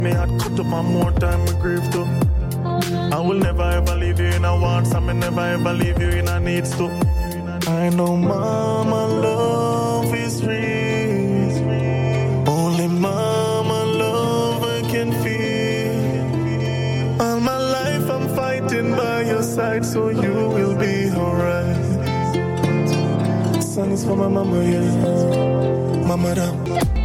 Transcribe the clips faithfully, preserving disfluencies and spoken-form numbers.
Me had cut up and more time me grieve too. I will never ever leave you in a wants, and me never ever leave you in a needs too. I know mama love is real. Only mama love I can feel. All my life I'm fighting by your side, so you will be alright. Song is for my mama, yeah. Mama down.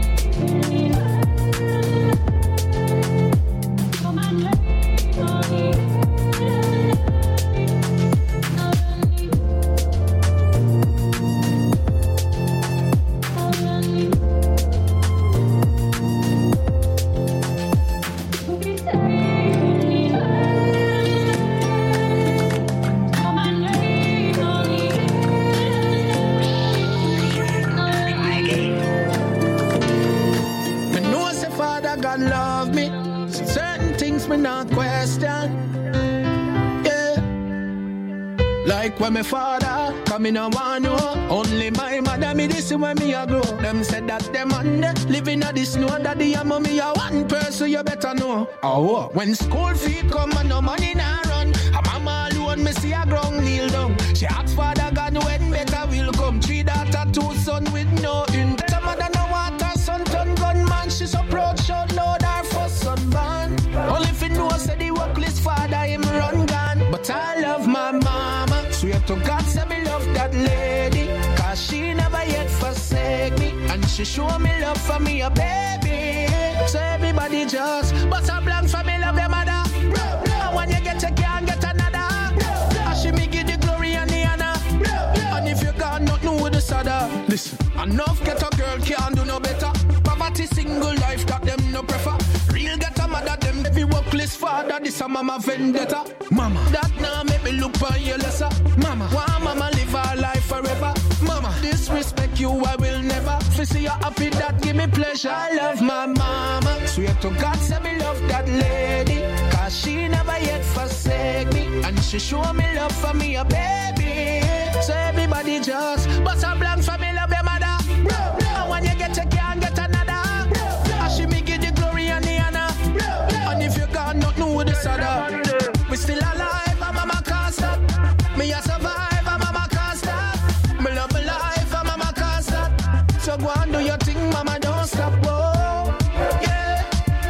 When my father come in a one know, only my mother me this when me a grow. Them said that them under living at this snow, daddy and mommy a one person you better know. Oh, when school fee come and no money nah run, a mama alone me see a ground kneel down. She asked father God when better will come. Three daughter, two son with no income. Some mother no water, son turn gunman. She so proud, shout loud her first son born. Only if you know say the workless father him run gun. But I love my mama. Swear to God, say me love that lady, cause she never yet forsake me, and she show me love for me a baby. So everybody just bust a blank for me love your mother. And when you get you can't get another. And she me give the glory and the honor. And if you got nothing with the soda, listen, enough get a girl can't do no better. Poverty single life that them no prefer. Real get a mother them every workless father. This a mama vendetta. Mama, that now make me look for you lesser. Mama, why mama live her life forever? Mama, disrespect you I will never. If you see you happy that give me pleasure. I love my mama. Swear to God say me love that lady, cause she never yet forsake me, and she show me love for me a baby. So everybody just bust a blank for me love your mother. And when you get you can't get another. And she me give the glory and the honor. And if you got nothing with the soda, we still alive and mama can't stop. Me a survive and mama can't stop. Me love my life and mama can't stop. So go and do your thing, mama don't stop. Whoa, yeah,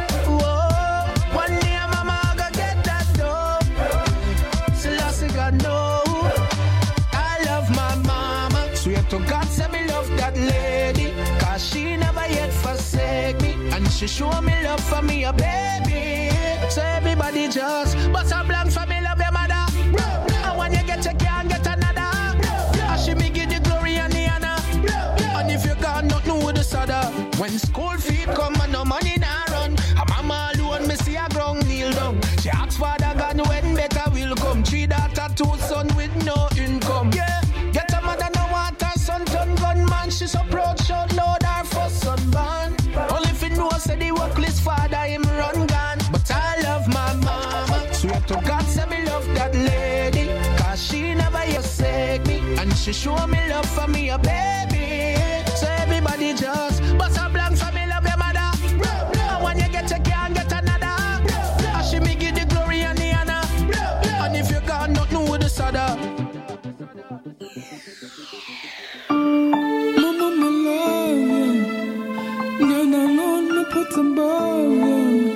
whoa. One day mama gonna get that dough. Still I say God no. I love my mama. Swear to God say me love that lady, cause she never yet forsake me, and she show me love for me a baby. So everybody just bust a blank for me love your mother. And when you get you can't get another. And she me give the glory and the honor. And if you got nothing with the soda, when school fee come and no money nah run, a mama alone me see a ground kneel down. She asked father God when better will come. Three daughter, two son with no income. Yeah, get a mother no water, son turn gunman. She so proud, shout loud her first son born. Only if you know say the workless father him run gun. But I love my mama. Swear to God say me love that lady, cause she never forsake me, and she show me love for me a baby. So everybody just bust a blank for me love your mother. And when you get you can't get another. And she me give the glory and the honor. And if you got nothing with the soda. Mama, my love, yeah. Girl, I know me put a ball, yeah.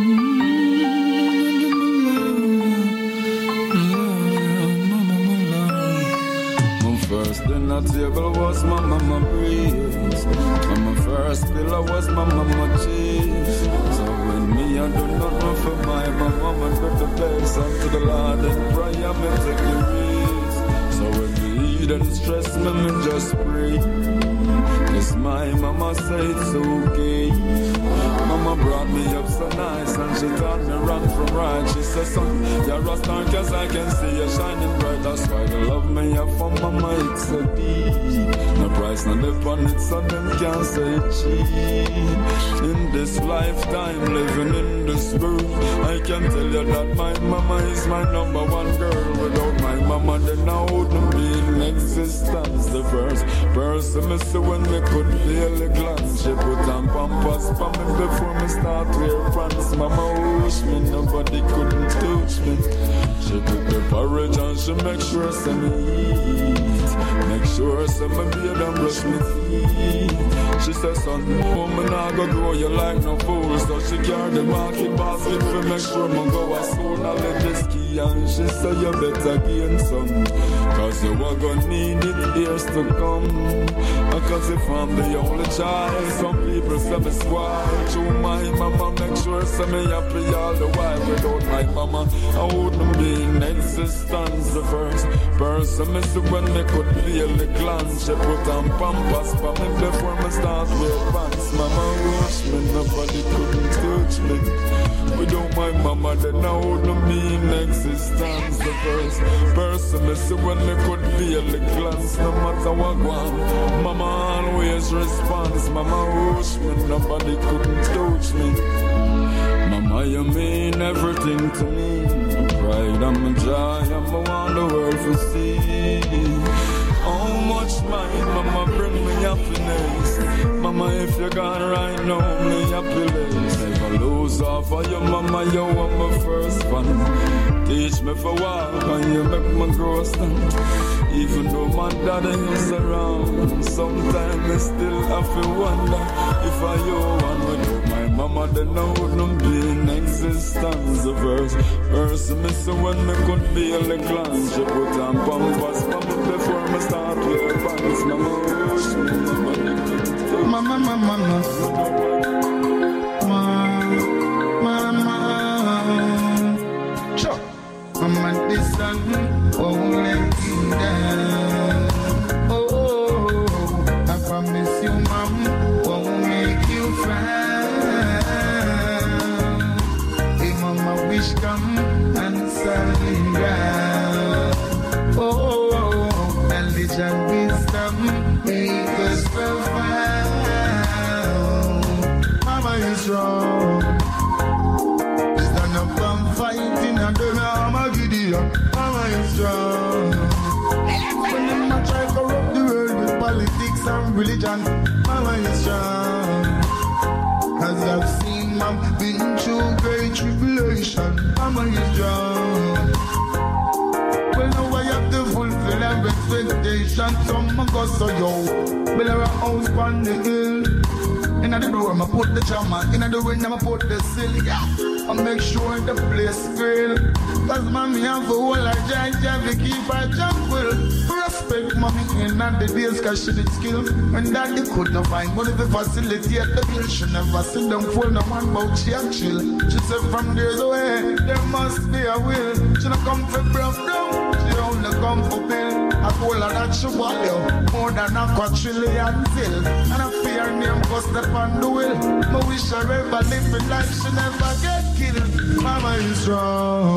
First dinner table was my mama breeze, and my first pillow was my mama cheese. So when me I do nothing for my mama, go to place and to the Lord and pray and me take the reeds. So when me eat and stress me, me just pray. Yes, my mama said it's okay. Mama brought me up so nice and she taught me wrong from right. She said, son, you're a star cause I can see you shining bright. That's why the love me up for mama, it's so deep. No price, no live on it, so them can't say cheap. In this lifetime, living in this first birth. I can tell you that my mama is my number one girl. Without my mama, then I wouldn't be in existence. The first person me see when me could barely glance. She put on pampers for me before me start wear pants. Mama wish me nobody couldn't touch me. She took the porridge and she make sure some me eat. Make sure some me beard and brush me teeth. She says, son, woman, I go grow you like no fool. So she carry the market basket to make sure me go a school. Now let this key and she say you better gain some. Cause you are gonna need it years to come. Cause if I'm the only child, some people say me spoiled. Through my mama, make sure say me happy all the while. Without my mama, I wouldn't be in existence. The first person me see when me could barely glance. She put on pampers for me before me start wear pants. Mama wish me nobody couldn't touch me. Without my mama, then I wouldn't be in existence. The first person me see when me could barely glance. No matter what one, mama always responds. Mama wish me nobody couldn't touch me. Mama, you mean everything to me. My pride and my joy, and I want the world to see. How much mine, mama, bring me happiness. Mama, if you're gone right now, me happiness. Never lose off of your mama, you are my first fan. Teach me for walk and you make me grow stand. Even though my daddy is around, sometimes I still have to wonder if I owe one with my mama, then I wouldn't be in existence. The first person me see when me could be a glance. She put on pampers for me before me start wear pants. Mama wish me nobody. Mama, mama, mama, mama, mama. Sure. Mama, this son won't let you down. Oh, oh, oh, I promise you, mom, won't make you frown. Hey, mama, wish come and surrender. Oh, oh, oh, knowledge and wisdom make us profound. Mama is strong. Stand up and fight in a day, Mama Gideon. Mama is strong. When them a try corrupt the world with politics and religion, Mama is strong. Cause I've seen Mom been through great tribulation, Mama is strong. Well, now I have to fulfill every expectation. Some a go so yo, build a house on the hill. Inna the door, I'ma put the drama. Inna the wind, I'ma put the silly. I make sure the place feel. Cause mommy have a whole lot of giant, to keep her tranquil. Respect mommy inna the days, cause she did skill. When daddy could not find money to facilitate the bill, she never sit down full no one about she and chill. She said from days away, there must be a will. She not come for breath down, she only come for bill. I told her that she want you more than a quadrillion zil. And I fear name go step on the wheel. I wish her ever live in life, she never get killed. Mama is strong.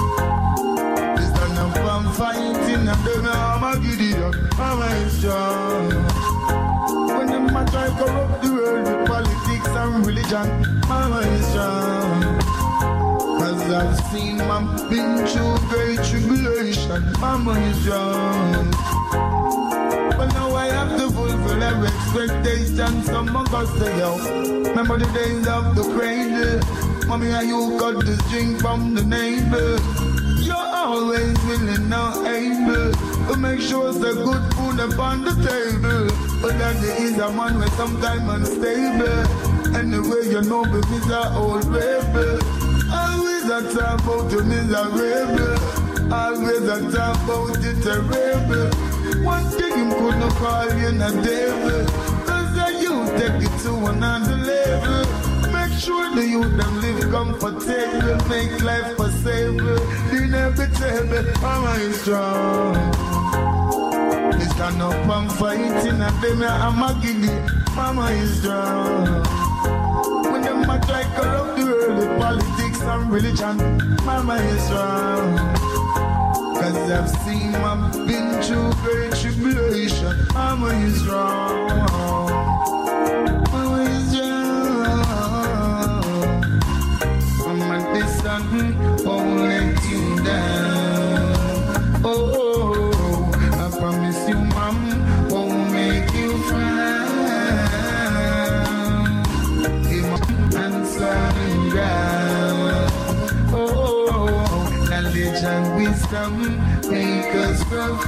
This time I'm fighting and then Mama Gideon. Mama is strong. When them a try corrupt the world with politics and religion, Mama is strong. Cause I've seen Mom been through great tribulation, Mama is strong. But now I have to fulfill every expectation. Some of us say, yo, remember the days of the cradle. Mommy and you got this drink from the neighbor. You're always willing and able to make sure there's good food upon the table. But then there is a man with some time unstable. Anyway, you know, but he's an old rebel. Always a talk about the miserable. Always a talk about the terrible. One thing him couldn't call you a devil. Cause the youth take it to another level. Make sure the youth them live comfortable. Make life possible. Inevitable. Mama is strong. They stand up and fighting and them I'm a giddy. Mama is strong. When them a try corrupt the world with politics and religion, Mama is strong. Cause I've seen Mom been through great tribulation, Mama is strong. Mama is strong. Mama won't let you down. Oh, oh, oh, I promise you, mom, won't make you frown. Give and solid ground. Oh, oh, oh, knowledge and wisdom make us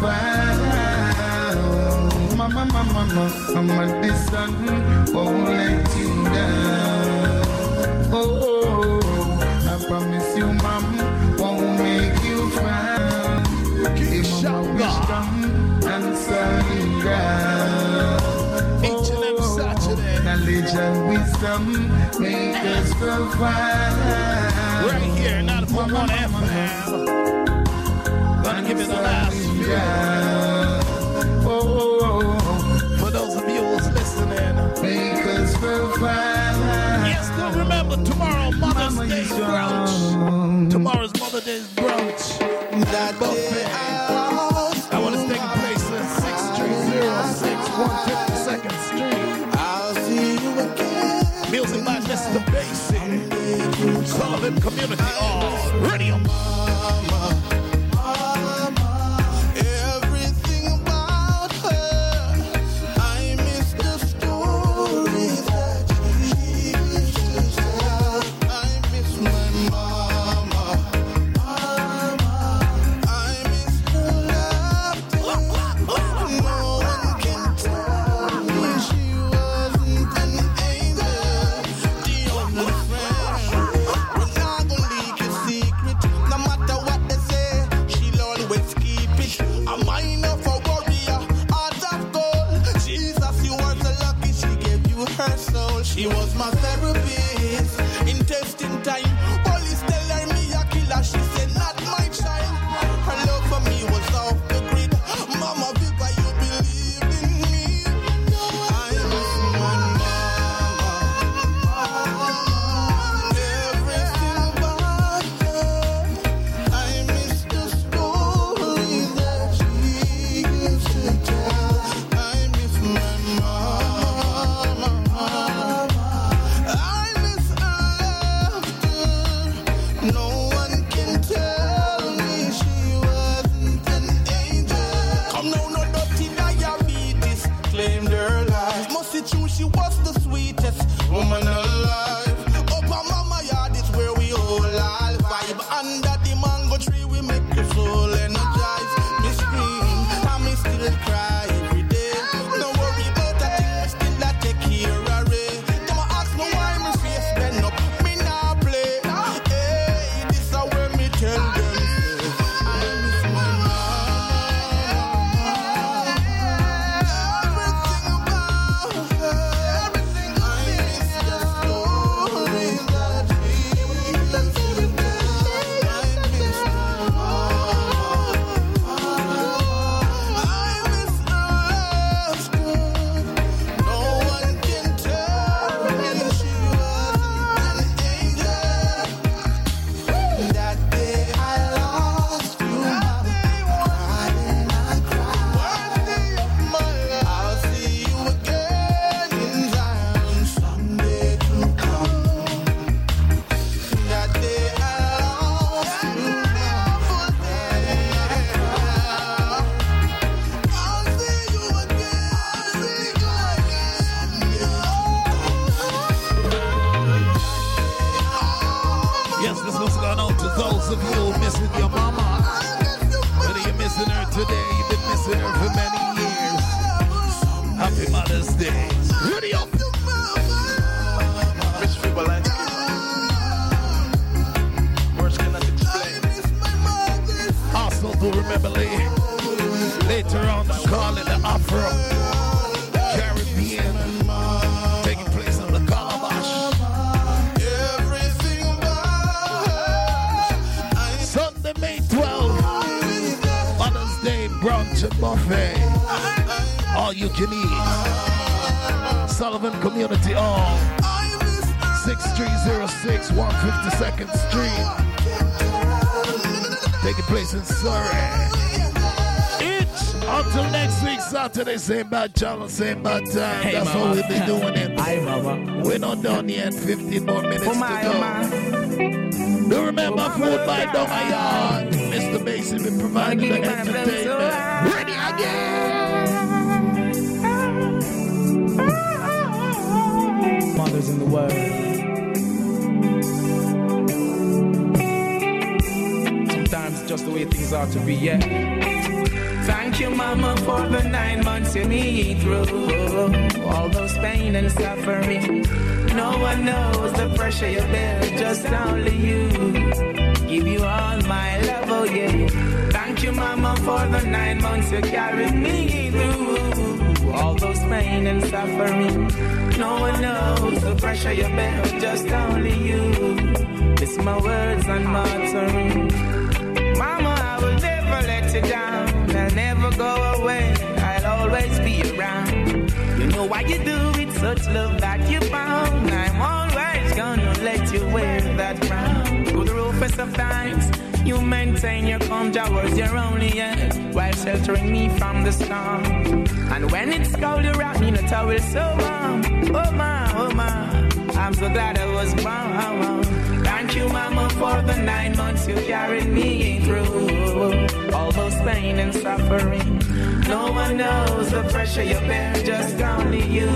profound. Mama, mama, mama, mama, this son won't let you down. Oh, oh, oh, I promise you, mom, won't make you frown. Give mama wisdom and solid ground. Each and every Saturday. Knowledge and wisdom make us profound. Right here, not for one F M. Gonna give it the last few. Oh, oh, oh, for those of you who's listening. Make us profound. Yes, don't remember tomorrow, Mother's Mama Day brunch. Tomorrow's Mother's Day brunch. That buffet. That one is taking place at six three zero six, one fifty-second Street. I'll see you again. Music by Mister Basie. Sullivan Community Hall. Radio. Mama, mama, everything about her. I miss the stories that she used to tell. I miss my mama, mama. I miss her laughter. No one can tell me she wasn't an angel. The only friend. We're not gonna leak a secret. No matter what they say, she'll always keep it. A mind of a warrior, heart of gold. Jesus, you are so lucky she gave you her soul. She was my therapist in testing time. Police tell her me a killer. She said, not my child. Her love for me was off the grid. Mama, Viva, you believe in me. I miss my mama. Everything about her. I miss the stories that she used to tell. I miss my mama. I miss her laughter. No one can tell me she wasn't an angel. Come now, no dirty diabetes claimed her life. Must it true she was the sweetest woman alive. Up on mama yard is where we all vibe. Under the mango tree we make your soul energize. Me scream, and me still cry every day. Don't worry about a thing, me still a take care of it. Don't ask me why me face bend up, me nah play. Hey, this is where me tell them. I miss my mama. Everything about her. I miss the stories that she used to tell. I miss my mama. I miss her laughter. No one can tell me she wasn't an angel. That day I lost you, mama. Cried and I cried. I'll see you again in Zion someday to come. That day I lost you, mama. I'll see you again, see you again. Yes, this one's going out to those of you missing your mama. Whether you're missing her today, you've been missing her for many years. Happy Mother's Day. Radio. Rich people like to give words cannot explain. Also, do remember later, later on, the call in the Afro Caribbean taking place on the Calabash. Everything about her. Sunday, May twelfth, Mother's Day brunch and buffet. All you can eat. Sullivan Community Hall, six three zero six, one fifty-second Street. Taking place in Surrey. Each until next week, Saturday, same bad channel, same bad time. Hey, That's mama. how we'll be doing it. Aye, mama. We're not done yet. fifteen more minutes Oh, to my, go. oh, my. Do remember Remember, food by Dong Ayan. Mister Basin will provide the entertainment. Ready again. Mothers in the world. Sometimes it's just the way things are to be, yeah. Thank you, Mama, for the nine months you made through all those pain and suffering. No one knows the pressure you bear, just only you. Give you all my love, oh yeah. Thank you, Mama, for the nine months you carried me through all those pain and suffering. No one knows the pressure you bear, just only you. It's my words and my offering. Mama, I will never let you down. I'll never go away. I'll always be around. You know why you do it, such love that you found. I'm always gonna let you wear that crown. Through the roughest of times, you maintain your calm towards your only end, while sheltering me from the storm. And when it's cold, you wrap me in a towel so warm. Oh my, oh my, I'm so glad I was born. Thank you, Mama, for the nine months you carried me through all those pain and suffering. No one knows the pressure you bear, just only you.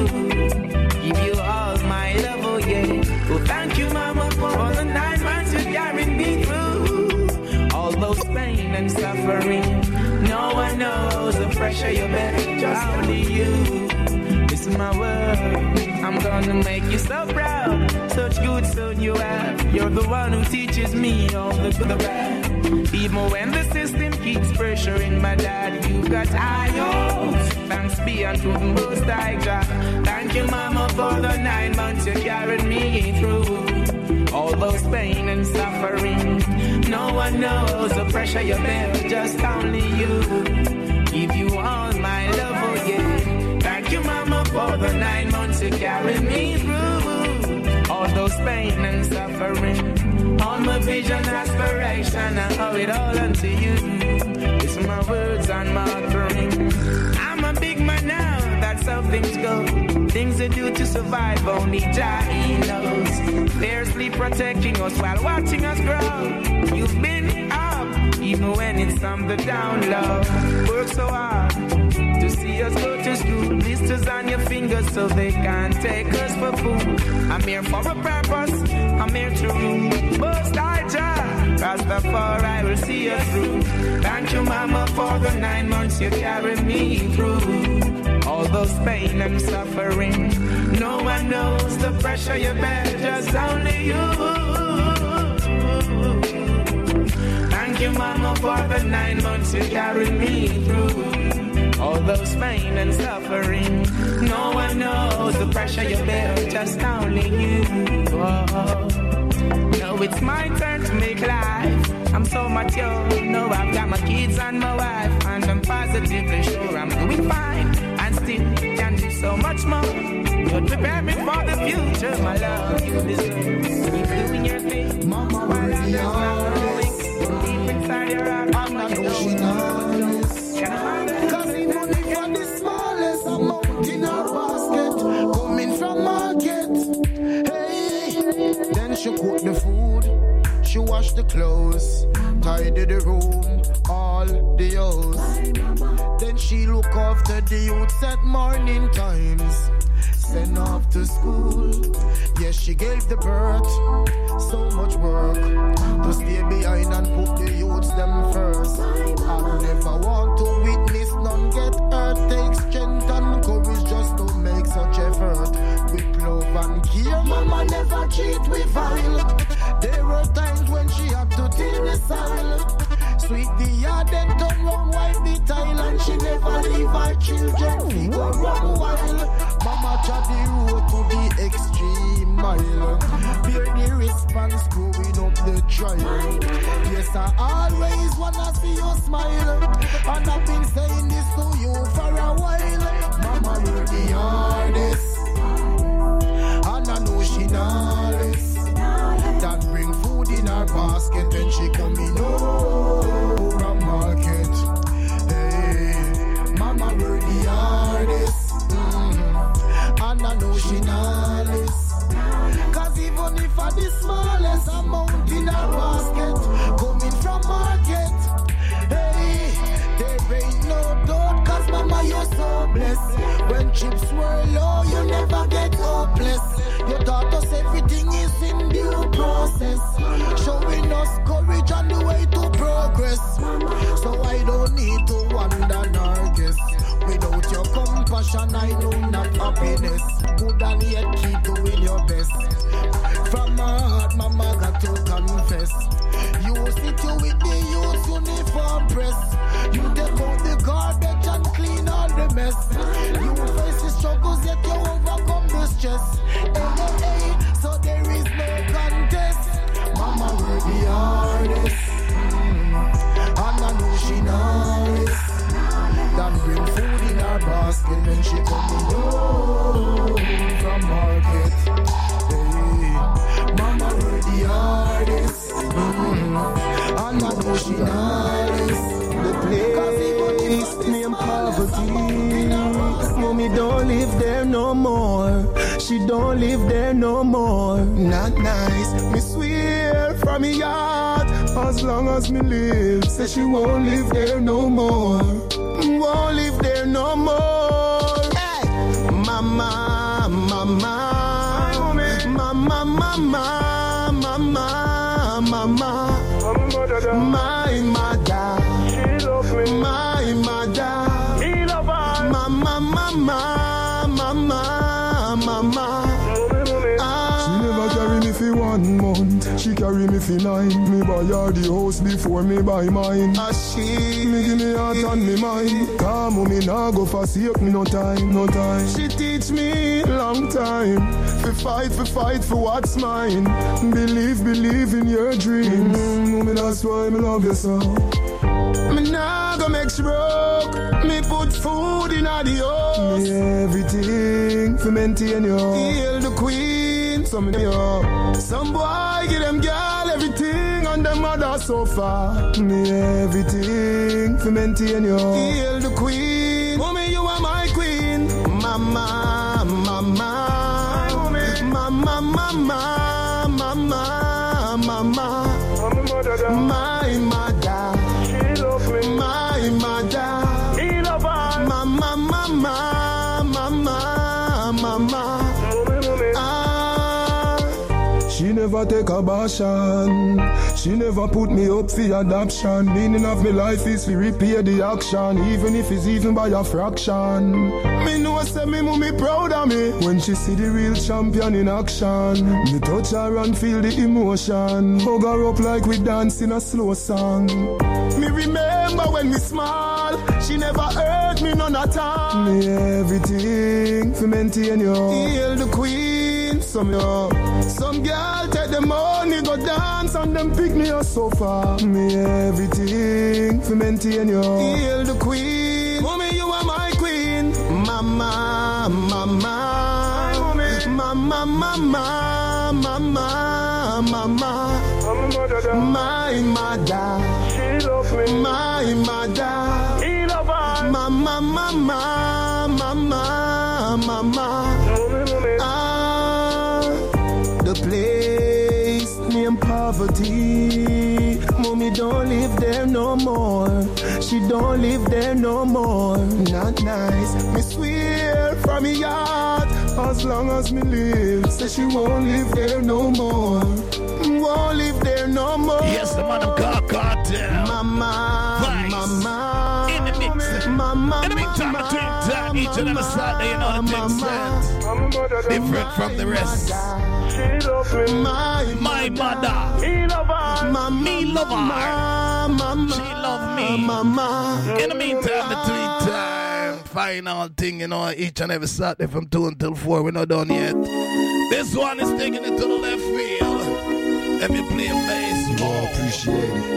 Give you all my love, oh yeah. Oh, thank you, Mama, for the nine months you carried me through all those pain and suffering. No one knows the pressure you bear, just only you. This is my word. I'm gonna make you so proud. Such good son you have. You're the one who teaches me all the good and bad. Even when the system keeps pressuring my dad, you got high hopes. Thanks be unto the Most High God. Thank you, Mama, for the nine months you carried me through all those pain and suffering. No one knows the pressure you bear, just only you. Give you all my love, oh yeah. Thank you, Mama, for the nine months you carried me through all those pain and suffering. All my vision, aspiration, I owe it all unto you. It's my words and my offering. I'm a big man now, that's how things go. Things they do to survive, only Jah knows. Fiercely protecting us while watching us grow. You've been up, even when it's on the down low. Work so hard to see us go to school. Blisters on your fingers so they can't take us for food. I'm here for a purpose, I'm here to rule. Most High Jah, Rastafari will see us through. Thank you, Mama, for the nine months you carried me through all those pain and suffering. No one knows the pressure you bear, just only you. Thank you, Mama, for the nine months you carried me through all those pain and suffering. No one knows the pressure you bear, just only you. Oh. Now it's my turn to make life. I'm so mature, know I've got my kids and my wife, and I'm positively sure I'm doing fine, and still can do so much more. You'll prepare me for the future, my love. You deserve. Keep doing your thing, Mama. While others not knowing, deep inside your heart, I'm not knowing. Cause even if you're the smallest amount in our basket, coming from market, hey, then she cook the food, she wash the clothes, tidy the room, all the house. Then she look after the youths at morning times, send off to school. Yes, she gave the birth so much work to stay behind and put the youths them first. I never want to witness none get hurt. Take strength and courage just to make such effort. With love and care, Mama never cheat with vile. There were times when she had to till the silent. Sweet the yard then turn round, wipe the tile, and she never leave her children. We go run wild. Mama tried the road to the extreme mile. Bear the response growing up the trial. Yes, I always wanna see you smile, and I've been saying this to you for a while. Mama, you're the hardest, and I know she knows. That bring food in her basket when she come in over market. Hey, Mama, we're the hardest, mm-hmm. And I know she knows. Cause even if I the smallest amount in her basket, mess. You sit you with the youth uniform press. You take out the garbage and clean all the mess. You face the struggles yet you overcome the stress. Hey, hey, hey, so there is no contest. Mama work the hardest, mm. and I know she nice. That bring food in her basket when she coming home from market. Hey, Mama work the hardest, mm. and I know she nice. The place named poverty. Mommy don't live there no more. She don't live there no more. Not nice. Me swear from me heart, as long as me live, say she won't live there no more. Won't live there no more. Hey, mama, mama, mama, mama, mama, mama, mama, my mother. My mother, mama, mama, mama, mama. Ah. She never carry me for one month, she carry me for nine. Me buy her the house before me buy mine. Ah, she me give me heart and me mind. Come me nah go forsake me no time, no time. She teach me long time. For fight, for fight for what's mine. Believe, believe in your dreams. Mm, me that's why me love you so. Me nah go make she broke. Me put food in the house. Me everything for maintain you. Hail the queen, some yo. Some boy give them girl everything and them mother so far. Me everything for maintain you. Hail the queen, mommy you are my queen. Mama, mama, mama, mama, mama, mama, mama, my mother. My mother, mama, mama, mama, mama. Ah. She never take a bashan. She never put me up for adoption. Meaning of my life is to repair the action, even if it's even by a fraction. Me know say me mommy proud of me when she see the real champion in action. Me touch her and feel the emotion. Hug her up like we dance in a slow song. Me remember when we small, she never hurt me none at all. Me everything for maintain you. Hail the queen, some yo. Some girl take the money, go dance and them pick me up so far. Me everything for maintain you. Hail the queen, mommy you are my queen. Mama, mama, mama, mama, mama, mama, my mother. My mother, mama, mama, mama, mama. Ah, the place named poverty. Mommy don't live there no more. She don't live there no more. Not nice. Me swear from me heart, as long as me live, say she won't live there no more. Won't live there no more. Yes, the man of God, Cartel. Mama, Vice. mama, in the mix. Mama, in the meantime, between time, each and every Saturday, you know the thing sense. Different from the rest. My, My mother, me love her. me love her. Mama, She love me. Mama. In the meantime, between time, final thing, you know, each and every Saturday from two until four, we're not done yet. This one is taking it to the left field. Let me play bass. Oh, appreciate it.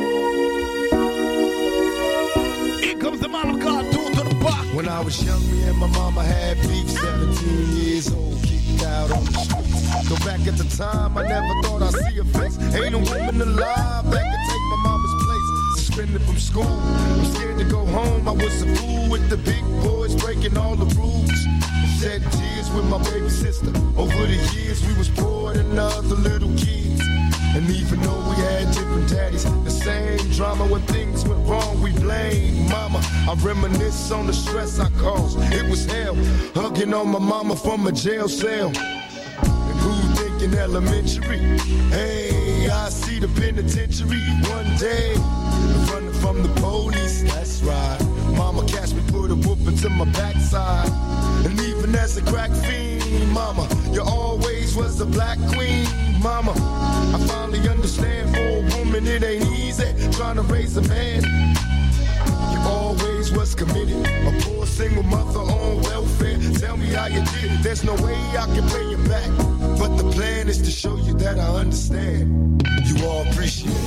Here comes the man of God, two to the back. When I was young, me and my mama had beef, seventeen years old, kicked out on the streets. Go back at the time, I never thought I'd see her face. Ain't a woman alive that could take my mama's place. Suspended from school, I'm scared to go home. I was a fool with the big boys, breaking all the rules. Shed tears with my baby sister. Over the years, we was poor than other little kids. And even though we had different daddies, the same drama when things went wrong, we blame mama. I reminisce on the stress I caused. It was hell, hugging on my mama from a jail cell. And who thinking elementary? Hey, I see the penitentiary one day. Running from the police, that's right. Mama catch me, put a whoop into my backside. And even as a crack fiend, mama, you always was the black queen. Mama, I finally understand for a it ain't easy trying to raise a man. You always was committed. A poor single mother on welfare. Tell me how you did it. There's no way I can pay you back. But the plan is to show you that I understand. You all appreciate it.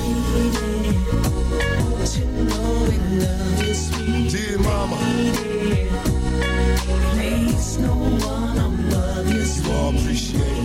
Dear mama, place no one above you. You all appreciate it.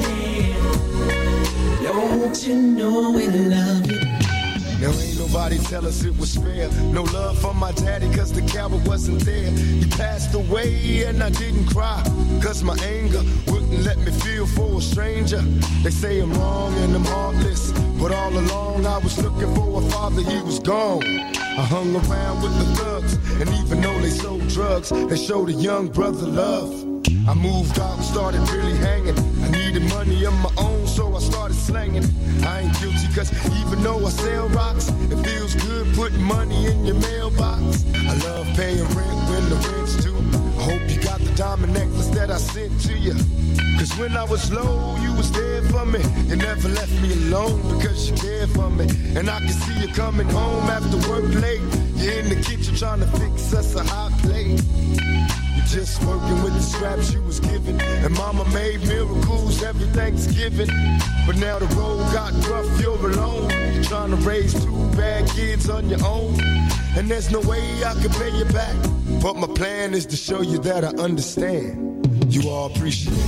Don't you know we love you? Now ain't nobody tell us it was fair. No love from my daddy cause the coward wasn't there. He passed away and I didn't cry cause my anger wouldn't let me feel for a stranger. They say I'm wrong and I'm heartless, but all along I was looking for a father, he was gone. I hung around with the thugs, and even though they sold drugs, they showed a young brother love. I moved out and started really hanging. I needed money of my own, so I started slanging. I ain't guilty, cause even though I sell rocks, it feels good putting money in your mailbox. I love paying rent when the rent's due. I hope you got the diamond necklace that I sent to you. Cause when I was low, you was there for me. You never left me alone because you cared for me. And I can see you coming home after work late. You're in the kitchen trying to fix us a hot plate. Just working with the scraps you was given. And mama made miracles every Thanksgiving. But now the road got rough, you're alone. You're trying to raise two bad kids on your own. And there's no way I can pay you back. But my plan is to show you that I understand. You all appreciate it.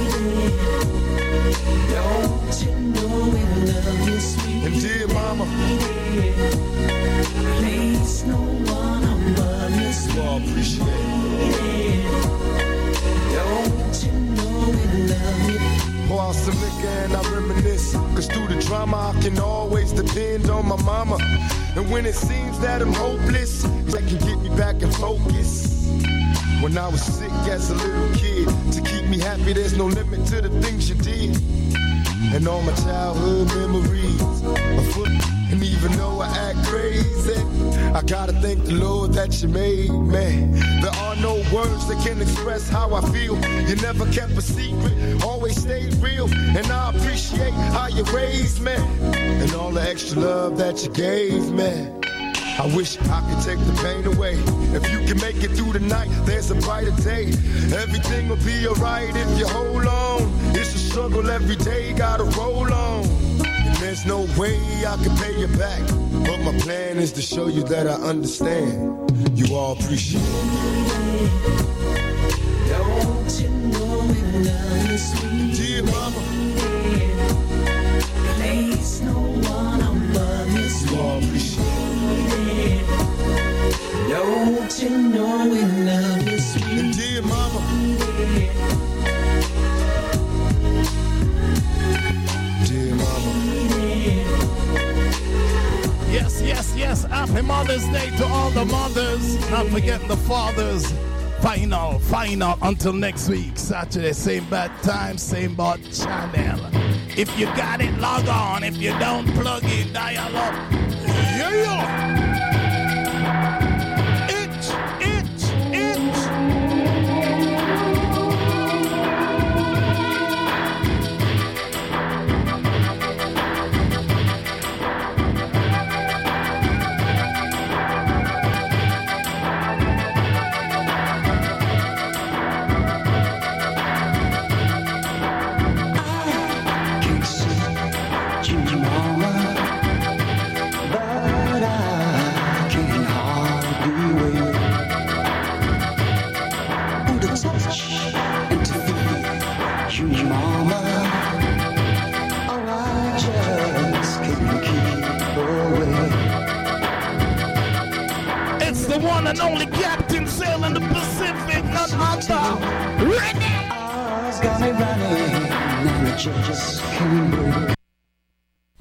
Don't you know we love you, sweet? And dear mama, place no one above you, sweet. You all appreciate it. Don't you know we love you? Pour out some liquor and I reminisce. Cause through the drama I can always depend on my mama. And when it seems that I'm hopeless, that can get me back in focus. When I was sick as a little kid, to keep me happy there's no limit to the things you did. And all my childhood memories are full. And even though I act crazy, I gotta thank the Lord that you made me. There are no words that can express how I feel. You never kept a secret, always stayed real. And I appreciate how you raised me, and all the extra love that you gave me. I wish I could take the pain away. If you can make it through the night, there's a brighter day. Everything will be alright if you hold on. It's a struggle every day, gotta roll on. And there's no way I can pay you back. But my plan is to show you that I understand. You all appreciate it. Don't you know we love you, sweet? Dear mama, place no one above you, sweet. you all appreciate it. Don't you know we love you, sweet? And dear mama, dear mama. Yes, yes, yes. Happy Mother's Day to all the mothers. Not forgetting the fathers. Final, final until next week. Saturday, same bad time, same bad channel. If you got it, log on. If you don't, plug in, dial up. Yeah, yeah. One and only captain sailing the Pacific, none other. Ready? Got me running, now the just can't breathe.